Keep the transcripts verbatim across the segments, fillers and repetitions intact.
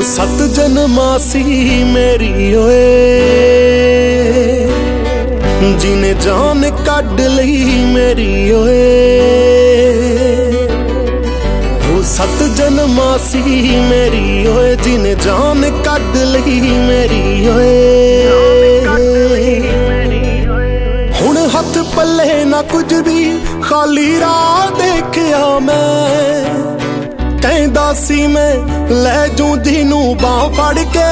सत जन्मासी मेरी ओए जिने जान कढ लई मेरी ओए। सत जन्मासी मेरी ओए जिने जान कढ लई मेरी ओए। हुण हथ पल्ले ना कुछ भी खाली राह देखिया मैं, कहंदा सी मैं लै जूं जिनू बांह फड़ के।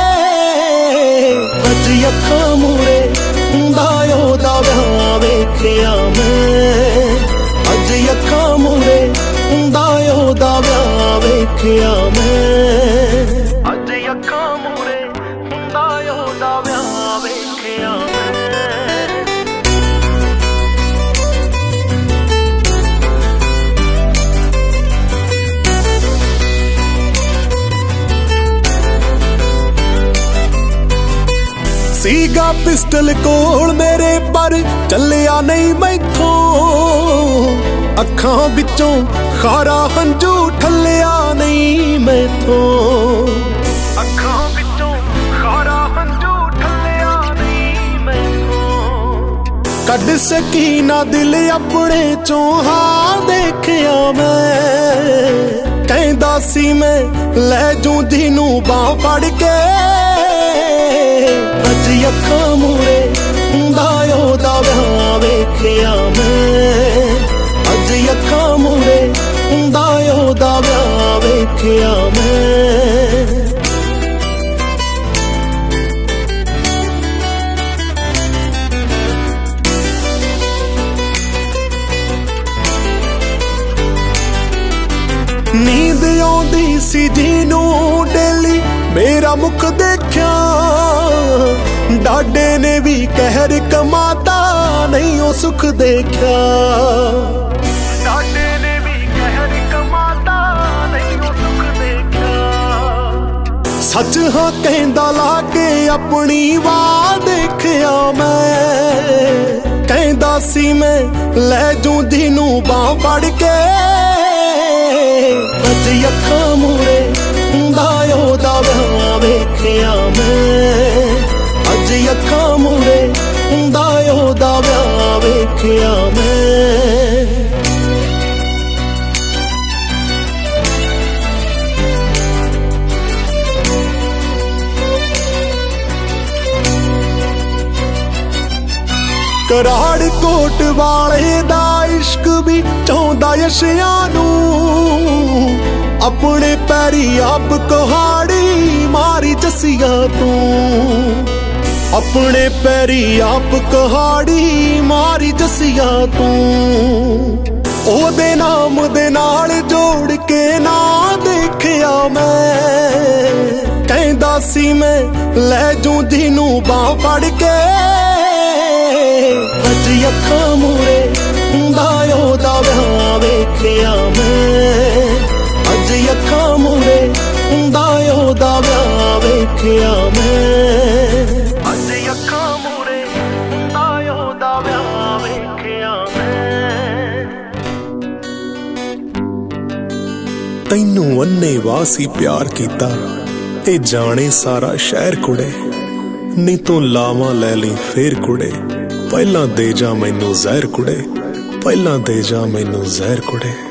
अज अखां मूरे हुंदा ओहदा विआह वेखिया मैं, अज अखां मूरे हुंदा ओहदा विआह वेखिया मैं, अज अखां मूरे हुंदा ओहदा विआह वेखिया मैं। सीगा पिस्टल कोल मेरे पर चलिया नहीं मैथों, अखां विचों खारा हंजू ठलिया नहीं मैथों, अखां विचों खारा हंजू ठलिया नहीं मैथों। कढ सकी ना दिल अपने चों हां देखिया मैं, कहंदा सी मैं लै जूं जिनू बांह फड़ के। अज अखां मूरे हुंदा ओहदा विआह वेखिया मैं, अज अखां मूरे हुंदा ओहदा विआह वेखिया मैं। नींद आउंदी सी जिनू डेली मेरा मुख देखिया, डाडे ने भी कहर कमाता नहीं ओ सुख देखा, डाडे ने भी कहर कमाता नहीं ओ सुख देखा। सच हाँ कहंदा लाके अपनी वाह देखिया मैं, कहंदा सी मैं लै जूं जिनू बांह फड़ के। अज अखां मूरे हुंदा ओहदा विआह वेखिया मैं, अज अखां मूरे हुंदा ओहदा विआह वेखिया मैं। कराड़ कोट वाले दा इश्क भी चाहुंदा यशिया नू, अपने पैरी आप कुहाड़ी मारी जसिया तू, अपने पैरी आप कुहाड़ी मारी जसिया तू। ओदे नाम दे नाल जोड़ के ना देखिया मैं, कहंदा सी मैं लै जूं जिनू बांह फड़ के। अज अखां मूरे हुंदा ओहदा विआह वेखिया मैं, अज अखां मूरे हुंदा ओहदा विआह वेखिया मैं, अज अखां मूरे हुंदा ओहदा विआह वेखिया मैं। तैनू अन्ने वासी प्यार कीता ते जाने सारा शहर कुड़े, नी तू लावां लै लई फेर कुड़े, पहला दे जा मैनू जहर कुड़े, पहला दे जा मैनू जहर कुड़े।